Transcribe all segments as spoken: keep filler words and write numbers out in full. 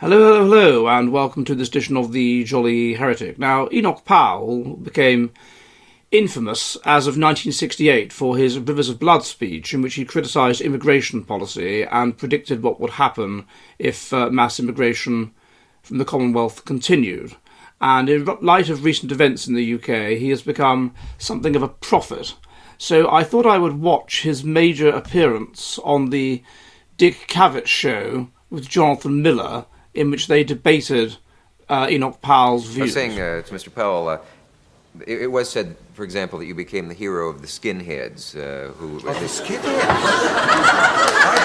Hello, hello, hello, and welcome to this edition of The Jolly Heretic. Now, Enoch Powell became infamous as of nineteen sixty-eight for his Rivers of Blood speech, in which he criticised immigration policy and predicted what would happen if uh, mass immigration from the Commonwealth continued. And in light of recent events in the U K, he has become something of a prophet. So I thought I would watch his major appearance on the Dick Cavett show with Jonathan Miller, in which they debated uh, Enoch Powell's views. I was saying uh, to Mister Powell, uh, it, it was said, for example, that you became the hero of the skinheads. Uh, who Oh, the skinheads? I,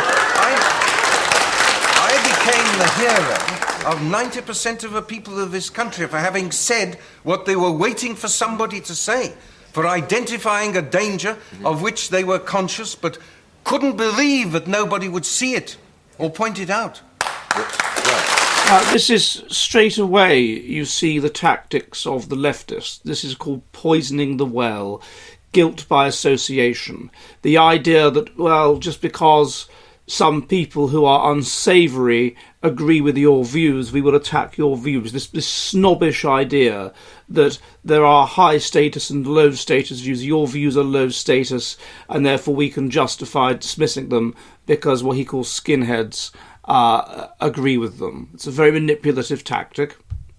I, I became the hero of ninety percent of the people of this country for having said what they were waiting for somebody to say, for identifying a danger mm-hmm. of which they were conscious but couldn't believe that nobody would see it or point it out. Uh, this is straight away you see the tactics of the leftists. This is called poisoning the well, guilt by association. The idea that, well, just because some people who are unsavoury agree with your views, we will attack your views. This, this snobbish idea that there are high status and low status views. Your views are low status, and therefore we can justify dismissing them because what he calls skinheads Uh, agree with them. It's a very manipulative tactic.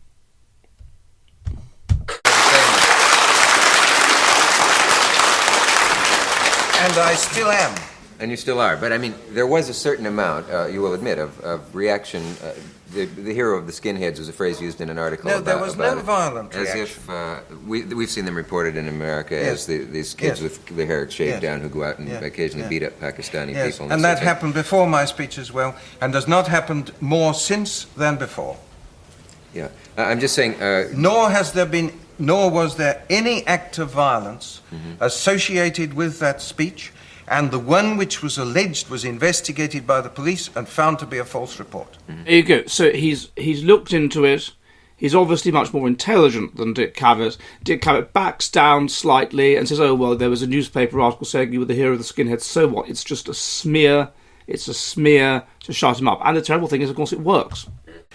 And I still am. And you still are. But, I mean, there was a certain amount, uh, you will admit, of, of reaction. Uh, the, the hero of the skinheads was a phrase used in an article No, about, there was no it, violent as reaction. if, uh, we, we've seen them reported in America Yes. as the, these kids Yes. with the hair shaved Yes. down who go out and Yes. occasionally Yes. beat up Pakistani Yes. people. And that sort of happened before my speech as well, and has not happened more since than before. Yeah. Uh, I'm just saying... Uh, nor has there been, nor was there any act of violence mm-hmm. associated with that speech, and the one which was alleged was investigated by the police and found to be a false report. Mm-hmm. There you go. So he's he's looked into it. He's obviously much more intelligent than Dick Cavett. Dick Cavett backs down slightly and says, oh, well, there was a newspaper article saying you were the hero of the skinheads. So what? It's just a smear. It's a smear to shut him up. And the terrible thing is, of course, it works.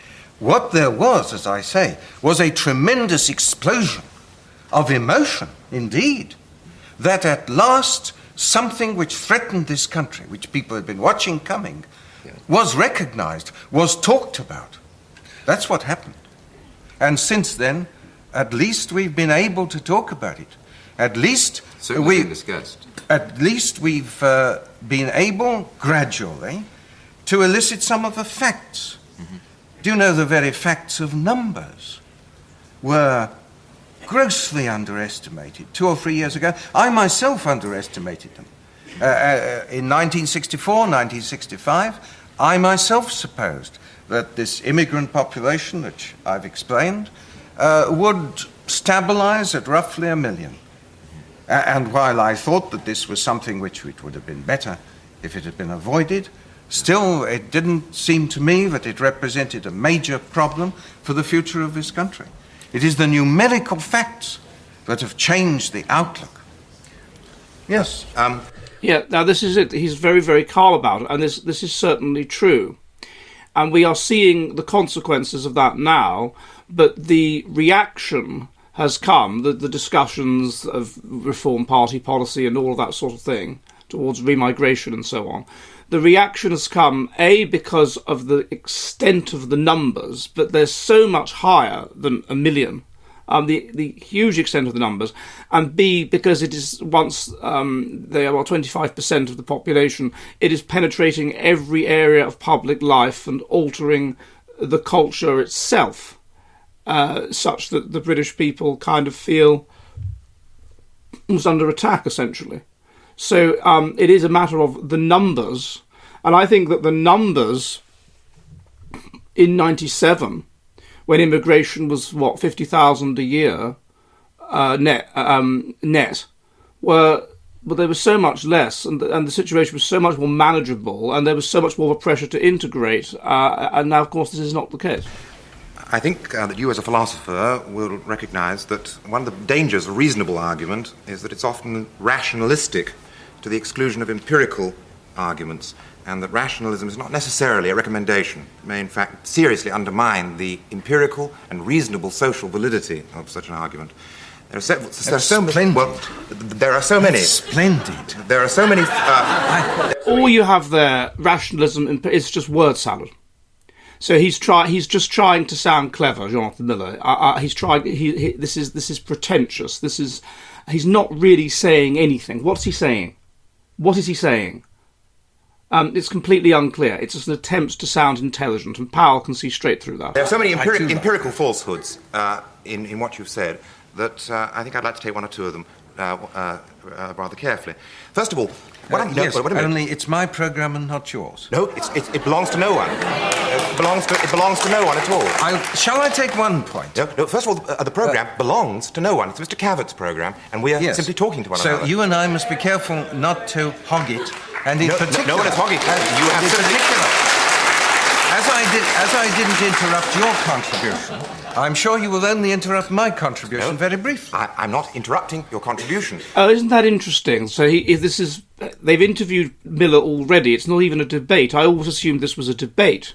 What there was, as I say, was a tremendous explosion of emotion, indeed, that at last something which threatened this country, which people had been watching coming, yeah. was recognized, was talked about. That's what happened. And since then, at least we've been able to talk about it. At least Certainly we been discussed. At least we've uh, been able, gradually, to elicit some of the facts. Mm-hmm. Do you know the very facts of numbers were grossly underestimated two or three years ago? I myself underestimated them. Uh, uh, in nineteen sixty-four, nineteen sixty-five, I myself supposed that this immigrant population, which I've explained, uh, would stabilize at roughly a million. Uh, and while I thought that this was something which it would have been better if it had been avoided, still, it didn't seem to me that it represented a major problem for the future of this country. It is the numerical facts that have changed the outlook. Yes. Um, yeah, now this is it. He's very, very calm about it, and this, this is certainly true. And we are seeing the consequences of that now, but the reaction has come, the, the discussions of Reform Party policy and all of that sort of thing, towards remigration and so on. The reaction has come, A, because of the extent of the numbers, but they're so much higher than a million, um, the, the huge extent of the numbers, and B, because it is, once um, they are twenty-five percent of the population, it is penetrating every area of public life and altering the culture itself, uh, such that the British people kind of feel almost under attack, essentially. So um, it is a matter of the numbers, and I think that the numbers in ninety-seven, when immigration was, what, fifty thousand a year uh, net, um, net, were, well, they were so much less, and the, and the situation was so much more manageable, and there was so much more of a pressure to integrate, uh, and now, of course, this is not the case. I think uh, that you as a philosopher will recognise that one of the dangers of a reasonable argument is that it's often rationalistic to the exclusion of empirical arguments. and that rationalism is not necessarily a recommendation. It may, in fact, seriously undermine the empirical and reasonable social validity of such an argument. There are, se- there are so many. Well, there are so many. Splendid. There are so many. Uh, All you have there, rationalism, is just word salad. So he's try. He's just trying to sound clever, Jonathan Miller. Uh, uh, he's trying. He, he, this is this is pretentious. This is. He's not really saying anything. What's he saying? What is he saying? Um, it's completely unclear. It's just an attempt to sound intelligent, and Powell can see straight through that. There are so many empiri- empirical falsehoods uh, in, in what you've said that uh, I think I'd like to take one or two of them uh, uh, uh, rather carefully. First of all, what Uh, I'm, no, yes, wait a minute. only it's my program and not yours. No, it's, it's, it belongs to no one. It belongs to, it belongs to no one at all. I'll, shall I take one point? No, no, first of all, uh, the program Uh, belongs to no one. It's Mister Cavot's program, and we are Yes. simply talking to one so another. you and I must be careful not to hog it, and in No, no, particular, no one is hogging. You have in to- particular, as I did, as I didn't interrupt your contribution, I'm sure you will only interrupt my contribution No. very briefly. I, I'm not interrupting your contribution. Oh, isn't that interesting? So he, if this is, they've interviewed Miller already. It's not even a debate. I always assumed this was a debate.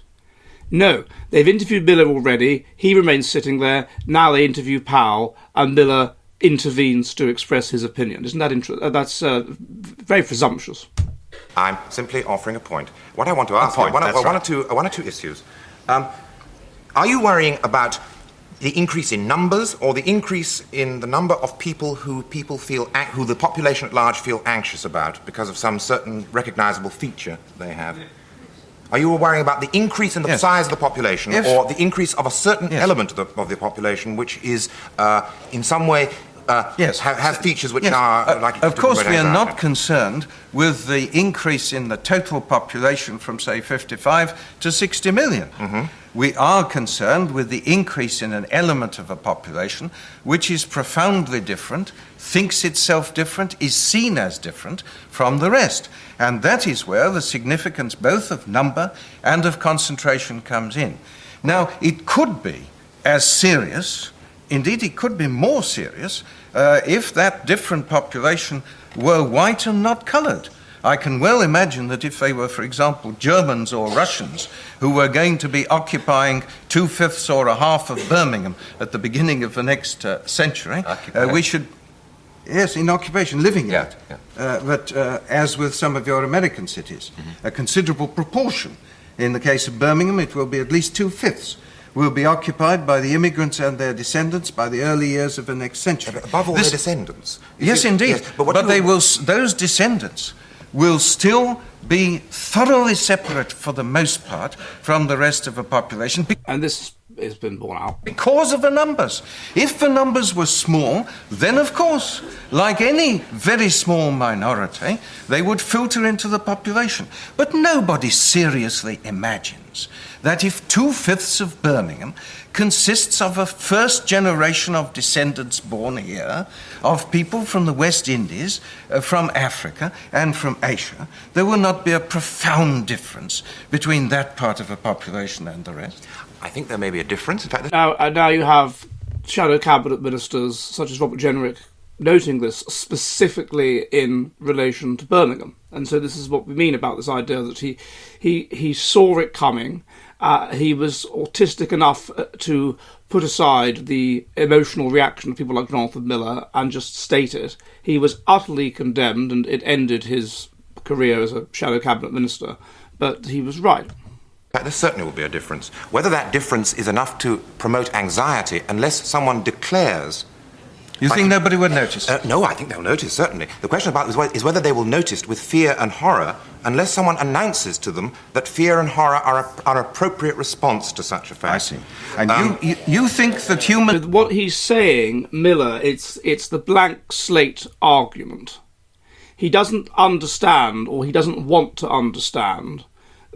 No, they've interviewed Miller already. He remains sitting there. Now they interview Powell, and Miller intervenes to express his opinion. Isn't that interesting? Uh, that's uh, very presumptuous. I'm simply offering a point. What I want to ask point, you, one, that's one, right. or two, uh, one or two issues. Um, are you worrying about the increase in numbers or the increase in the number of people who people feel, an- who the population at large feel anxious about because of some certain recognizable feature they have? Are you worrying about the increase in the Yes. size of the population If- or the increase of a certain Yes. element of the, of the population which is uh, in some way uh, Yes. have, have features which Yes. are Uh, likely Of to course, promote we are anxiety? not concerned with the increase in the total population from, say, fifty-five to sixty million. Mm-hmm. We are concerned with the increase in an element of a population which is profoundly different, thinks itself different, is seen as different from the rest. And that is where the significance both of number and of concentration comes in. Now, it could be as serious, indeed it could be more serious, uh, if that different population were white and not coloured. I can well imagine that if they were, for example, Germans or Russians who were going to be occupying two-fifths or a half of Birmingham at the beginning of the next uh, century, uh, we should... Yes, in occupation, living in Yeah, it. yeah. Uh, but uh, as with some of your American cities, a considerable proportion. In the case of Birmingham, it will be at least two-fifths will be occupied by the immigrants and their descendants by the early years of the next century. Above all, This- their descendants. You Yes, see- indeed. yes, but what but you- they will. s- Those descendants will still be thoroughly separate, for the most part, from the rest of the population be- And this has been borne out. because of the numbers. If the numbers were small, then of course, like any very small minority, they would filter into the population. But nobody seriously imagines that if two-fifths of Birmingham consists of a first generation of descendants born here, of people from the West Indies, uh, from Africa, and from Asia, there will not be a profound difference between that part of the population and the rest. I think there may be a difference. In fact, Now, uh, now you have shadow cabinet ministers such as Robert Jenrick noting this specifically in relation to Birmingham, and so this is what we mean about this idea that he he he saw it coming. Uh, he was autistic enough uh, to put aside the emotional reaction of people like Jonathan Miller and just state it. He was utterly condemned, and it ended his career as a shadow cabinet minister. But he was right. there certainly will be a difference. Whether that difference is enough to promote anxiety, unless someone declares... You Like- think nobody would notice? Uh, no, I think they'll notice, certainly. The question about is, whe- is whether they will notice with fear and horror unless someone announces to them that fear and horror are, a, are an appropriate response to such a fact. I see. And Um, you, you you think that human... With what he's saying, Miller, it's it's the blank slate argument. He doesn't understand, or he doesn't want to understand,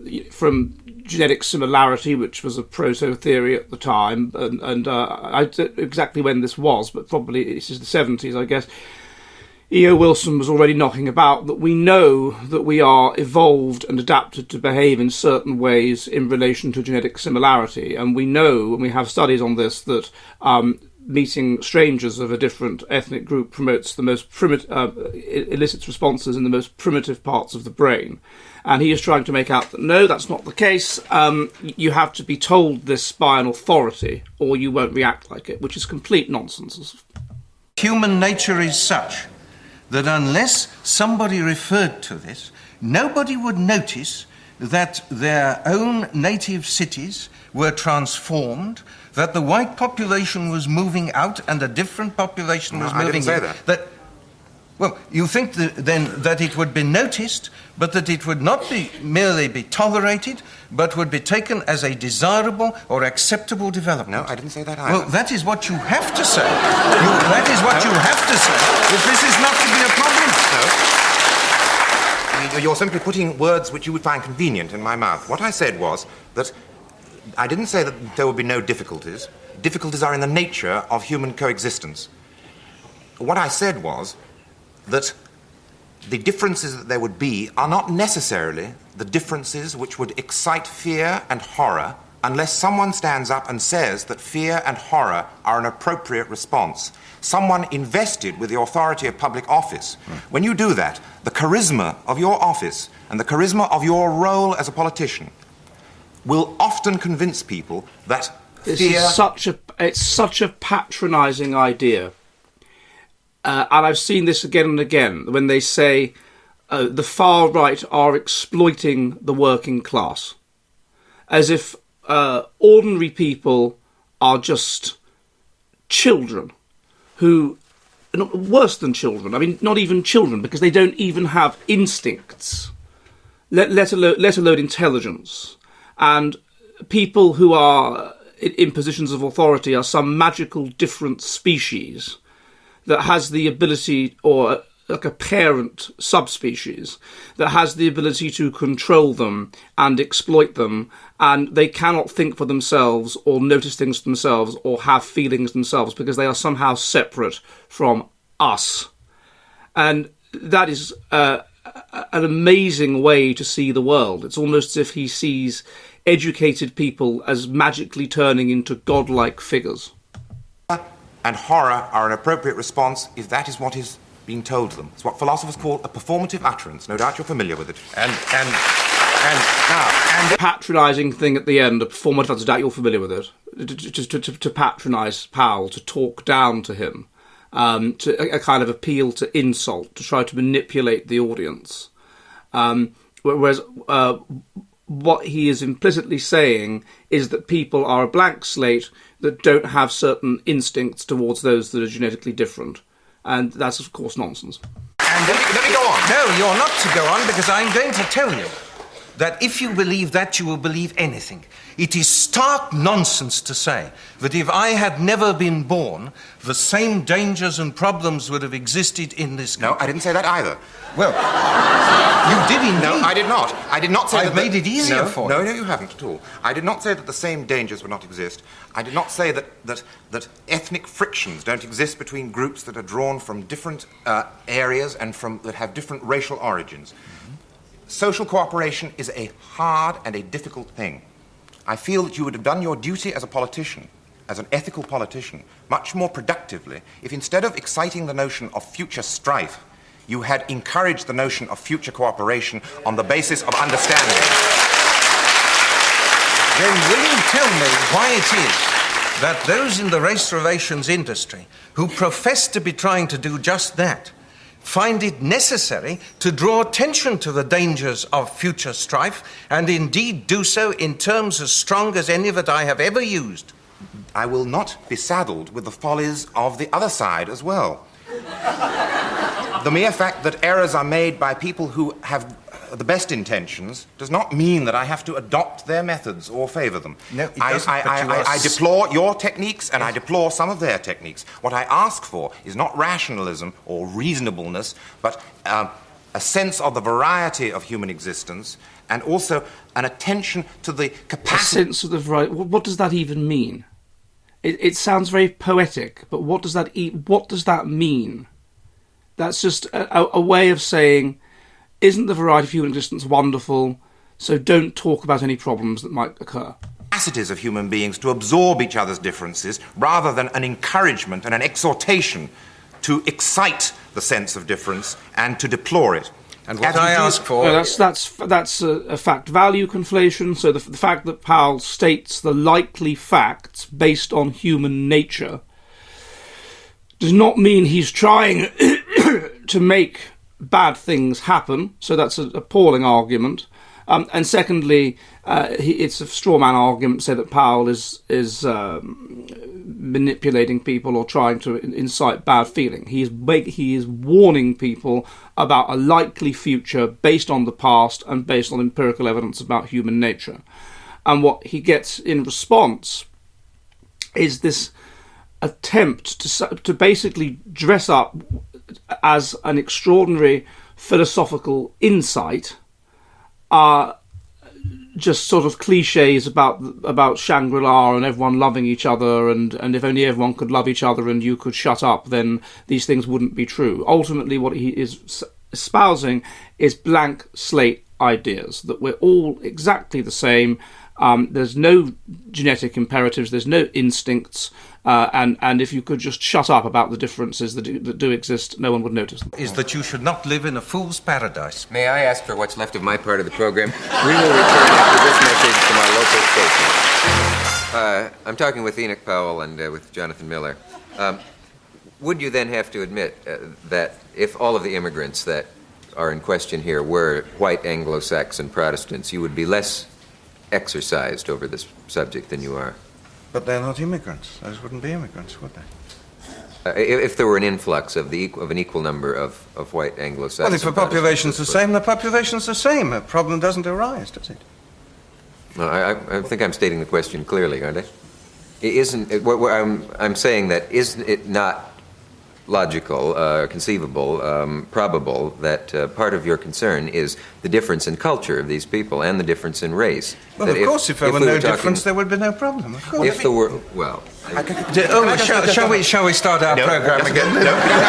from genetic similarity, which was a proto-theory at the time, and, and uh, I don't know exactly when this was, but probably this is the seventies, I guess. E O. Wilson was already knocking about that we know that we are evolved and adapted to behave in certain ways in relation to genetic similarity, and we know, and we have studies on this, that um, meeting strangers of a different ethnic group promotes the most primitive, uh, elicits responses in the most primitive parts of the brain. And he is trying to make out that no, that's not the case. Um, you have to be told this by an authority or you won't react like it, which is complete nonsense. Human nature is such that unless somebody referred to this, nobody would notice that their own native cities were transformed, that the white population was moving out and a different population was no, moving I didn't say in. that. that. Well, you think that, then that it would be noticed, but that it would not be merely be tolerated, but would be taken as a desirable or acceptable development. No, I didn't say that either. Well, that is what you have to say. You, that is what no. you have to say, if this is not to be a problem. No. I mean, you're simply putting words which you would find convenient in my mouth. What I said was that I didn't say that there would be no difficulties. Difficulties are in the nature of human coexistence. What I said was that the differences that there would be are not necessarily the differences which would excite fear and horror unless someone stands up and says that fear and horror are an appropriate response. Someone invested with the authority of public office. Mm. When you do that, the charisma of your office and the charisma of your role as a politician will often convince people that this fear... is such a, it's such a patronising idea. Uh, and I've seen this again and again when they say uh, the far right are exploiting the working class. As if uh, ordinary people are just children who, not worse than children, I mean, not even children, because they don't even have instincts, let, let, alone, let alone intelligence. And people who are in, in positions of authority are some magical different species that has the ability, or like a parent subspecies, that has the ability to control them and exploit them, and they cannot think for themselves or notice things for themselves or have feelings themselves because they are somehow separate from us. And that is uh, an amazing way to see the world. It's almost as if he sees educated people as magically turning into godlike figures. And horror are an appropriate response if that is what is being told them. It's what philosophers call a performative utterance. No doubt you're familiar with it. And and and now and the patronising thing at the end, a performative utterance. No doubt you're familiar with it. Just to, to, to patronise Powell, to talk down to him, um, to a, a kind of appeal to insult, to try to manipulate the audience. Um, whereas uh, what he is implicitly saying is that people are a blank slate that don't have certain instincts towards those that are genetically different. And that's, of course, nonsense. And let me, let me go on. No, you're not to go on, because I'm going to tell you that if you believe that, you will believe anything. It is stark nonsense to say that if I had never been born, the same dangers and problems would have existed in this country. No, I didn't say that either. Well, you did indeed. No, I did not. I did not say I've that... made the, it easier no, for no, you. No, you haven't at all. I did not say that the same dangers would not exist. I did not say that, that, that ethnic frictions don't exist between groups that are drawn from different uh, areas and from that have different racial origins. Mm-hmm. Social cooperation is a hard and a difficult thing. I feel that you would have done your duty as a politician, as an ethical politician, much more productively if instead of exciting the notion of future strife, you had encouraged the notion of future cooperation on the basis of understanding. Then will you tell me why it is that those in the race relations industry who profess to be trying to do just that find it necessary to draw attention to the dangers of future strife, and indeed do so in terms as strong as any that I have ever used? I will not be saddled with the follies of the other side as well. The mere fact that errors are made by people who have the best intentions does not mean that I have to adopt their methods or favour them. No, it I, doesn't, I, but I, you I, are I s- deplore your techniques and I deplore some of their techniques. What I ask for is not rationalism or reasonableness, but um, a sense of the variety of human existence and also an attention to the A capacity... sense of the variety. What does that even mean? It, it sounds very poetic, but what does that e- what does that mean? That's just a, a, a way of saying, isn't the variety of human existence wonderful, so don't talk about any problems that might occur? capacities of human beings to absorb each other's differences rather than an encouragement and an exhortation to excite the sense of difference and to deplore it. And what As I you do- ask for... Well, that's that's that's a, a fact-value conflation. So the, the fact that Powell states the likely facts based on human nature does not mean he's trying to make bad things happen. So that's an appalling argument. Um, and secondly, uh, he, it's a straw man argument to say that Powell is is um, manipulating people or trying to incite bad feeling. He is he is warning people about a likely future based on the past and based on empirical evidence about human nature. And what he gets in response is this attempt to to basically dress up as an extraordinary philosophical insight are just sort of cliches about about Shangri-La and everyone loving each other, and, and if only everyone could love each other and you could shut up, then these things wouldn't be true. Ultimately, what he is espousing is blank slate ideas, that we're all exactly the same. Um, there's no genetic imperatives, there's no instincts, uh, and, and if you could just shut up about the differences that do, that do exist, no one would notice them. is that you should not live in a fool's paradise. May I ask for what's left of my part of the program? We will return after this message from our local station. Uh, I'm talking with Enoch Powell and uh, with Jonathan Miller. Um, would you then have to admit uh, that if all of the immigrants that are in question here were white Anglo-Saxon Protestants, you would be less exercised over this subject than you are? But they're not immigrants. Those wouldn't be immigrants, would they? Uh, if, if there were an influx of the equal, of an equal number of, of white Anglo-Saxon Well, if the population's the Protestants, same, the population's the same. A problem doesn't arise, does it? No, I, I- I think I'm stating the question clearly, aren't I? It isn't. It, what, what I'm, I'm saying that isn't it not logical, uh, conceivable, um, probable that uh, part of your concern is the difference in culture of these people and the difference in race. Well, That of course, if there were we no talking- difference, there would be no problem, of course. If there were, well, D- oh, shall, shall we, shall we start our program just- again? No,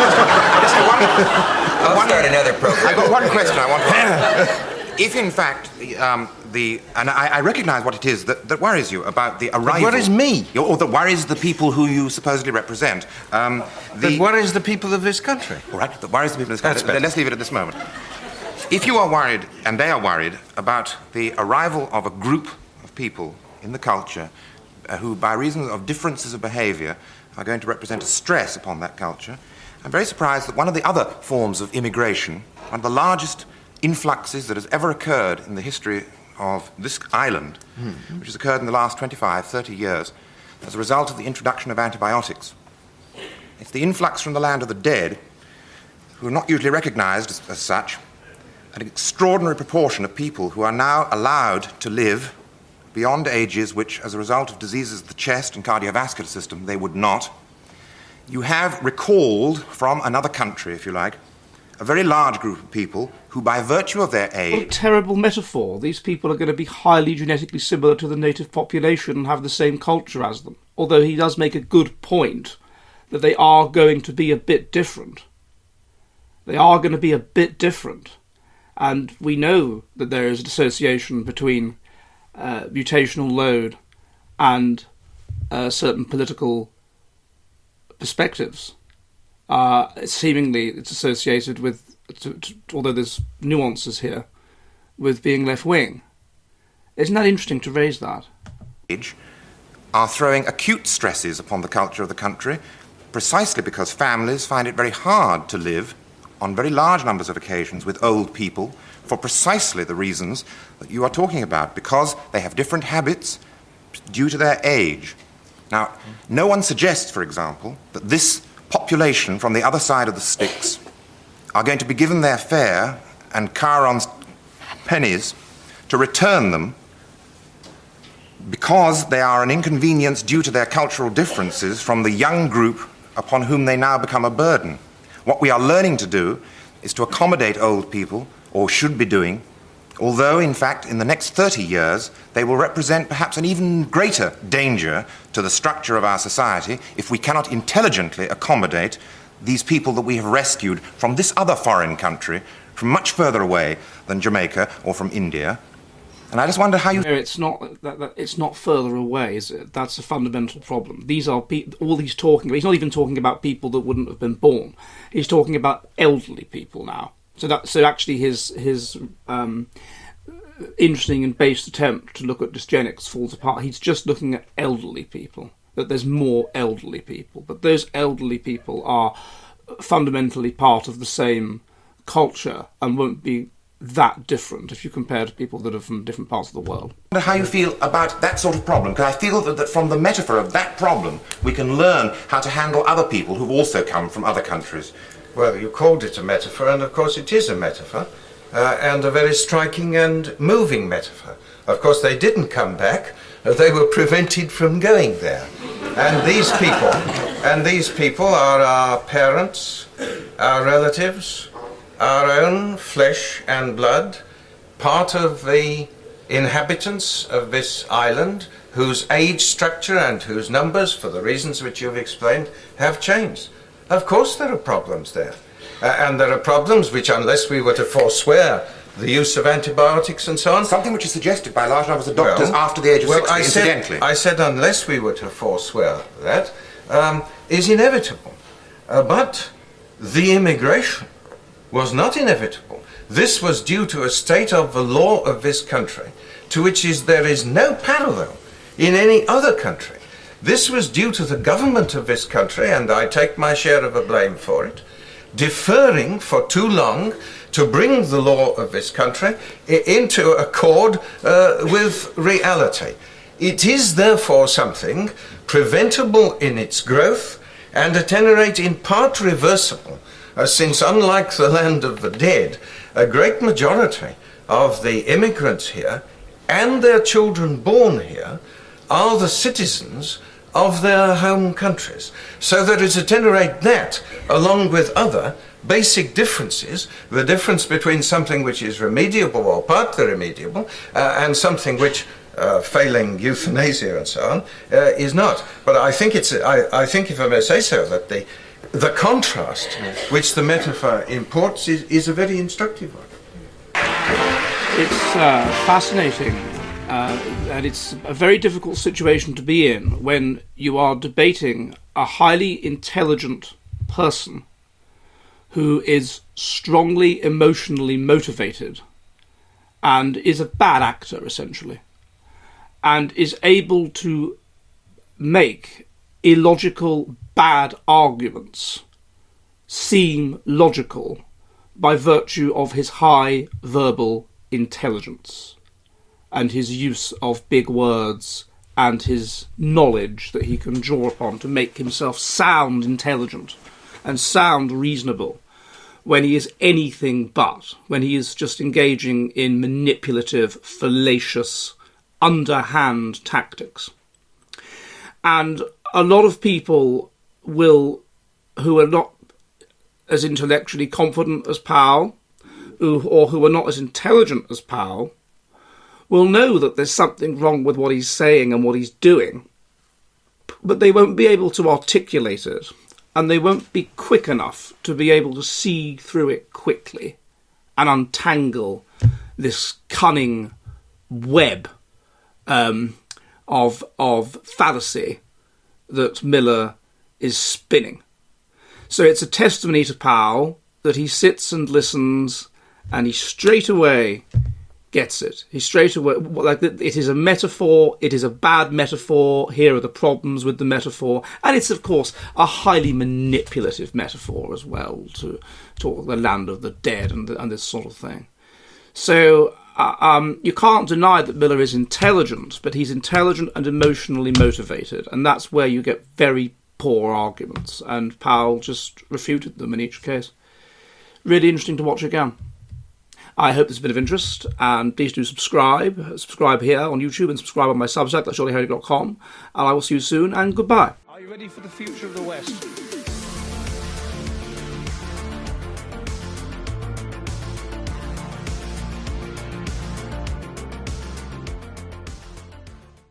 just one, I'll one- start another program. I've got one question I want to ask. If in fact, um, the, and I, I recognize what it is that, that worries you about the arrival... worries me. Or that worries the people who you supposedly represent. Um, the, But what is the people of this country? All right, that worries the people in this That's country. better. Let's leave it at this moment. If you are worried, and they are worried, about the arrival of a group of people in the culture uh, who, by reason of differences of behavior, are going to represent a stress upon that culture, I'm very surprised that one of the other forms of immigration, one of the largest influxes that has ever occurred in the history of this island, mm-hmm. which has occurred in the last twenty-five, thirty years, as a result of the introduction of antibiotics. It's the influx from the land of the dead, who are not usually recognized as, as such, an extraordinary proportion of people who are now allowed to live beyond ages which, as a result of diseases of the chest and cardiovascular system, they would not. You have recalled from another country, if you like, a very large group of people who, by virtue of their What a age... terrible metaphor. These people are going to be highly genetically similar to the native population and have the same culture as them. Although he does make a good point that they are going to be a bit different. They are going to be a bit different. And we know that there is an association between uh, mutational load and uh, certain political perspectives. Uh, seemingly it's associated with, to, to, although there's nuances here, with being left-wing. Isn't that interesting to raise that? age are throwing acute stresses upon the culture of the country, precisely because families find it very hard to live on very large numbers of occasions with old people for precisely the reasons that you are talking about, because they have different habits due to their age. Now, no one suggests, for example, that this population from the other side of the Styx are going to be given their fare and Charon's pennies to return them because they are an inconvenience due to their cultural differences from the young group upon whom they now become a burden. What we are learning to do is to accommodate old people, or should be doing, although, in fact, in the next thirty years, they will represent perhaps an even greater danger to the structure of our society if we cannot intelligently accommodate these people that we have rescued from this other foreign country, from much further away than Jamaica or from India, And I just wonder how you... It's not that, that it's not further away, is it? That's a fundamental problem. These are pe- all he's talking about. He's not even talking about people that wouldn't have been born. He's talking about elderly people now. So that so actually his his um, interesting and based attempt to look at dysgenics falls apart. He's just looking at elderly people. That there's more elderly people, but those elderly people are fundamentally part of the same culture and won't be that different if you compare to people that are from different parts of the world. I wonder how you feel about that sort of problem, because I feel that, that from the metaphor of that problem we can learn how to handle other people who've also come from other countries. Well, you called it a metaphor, and of course it is a metaphor, uh, and a very striking and moving metaphor. Of course they didn't come back, uh, they were prevented from going there. And these people, and these people are our parents, our relatives, our own flesh and blood, part of the inhabitants of this island, whose age structure and whose numbers, for the reasons which you've explained, have changed. Of course there are problems there. Uh, and there are problems which, unless we were to forswear the use of antibiotics and so on... Something which is suggested by large numbers of doctors well, after the age of well, sixty, I said, incidentally. I said unless we were to forswear that, um, is inevitable. Uh, but the immigration was not inevitable. This was due to a state of the law of this country, to which is, there is no parallel in any other country. This was due to the government of this country, and I take my share of the blame for it, deferring for too long to bring the law of this country into accord uh, with reality. It is therefore something preventable in its growth, and at any rate in part reversible, uh, since unlike the land of the dead, a great majority of the immigrants here and their children born here are the citizens of their home countries. So there is at any rate that, along with other basic differences, the difference between something which is remediable or partly remediable uh, and something which, uh, failing euthanasia and so on, uh, is not. But I think it's, I, I think, if I may say so, that the, the contrast which the metaphor imports is, is a very instructive one. It's uh, fascinating. Uh, and it's a very difficult situation to be in when you are debating a highly intelligent person who is strongly emotionally motivated and is a bad actor, essentially, and is able to make illogical, bad arguments seem logical by virtue of his high verbal intelligence and his use of big words and his knowledge that he can draw upon to make himself sound intelligent and sound reasonable when he is anything but, when he is just engaging in manipulative, fallacious, underhand tactics. And a lot of people will, who are not as intellectually confident as Powell, who, or who are not as intelligent as Powell, will know that there's something wrong with what he's saying and what he's doing, but they won't be able to articulate it, and they won't be quick enough to be able to see through it quickly and untangle this cunning web um, of of fallacy that Miller is spinning. So it's a testimony to Powell that he sits and listens, and he straight away gets it. He straight away, like, it is a metaphor, it is a bad metaphor, here are the problems with the metaphor, and it's of course a highly manipulative metaphor as well, to talk the land of the dead and, the, and this sort of thing. So uh, um, you can't deny that Miller is intelligent, but he's intelligent and emotionally motivated, and that's where you get very poor arguments, and Powell just refuted them in each case. Really interesting to watch again. I hope this has been of interest, and please do subscribe. Subscribe here on YouTube and subscribe on my Substack, that's jolly herrick dot com, and I will see you soon, and goodbye. Are you ready for the future of the West?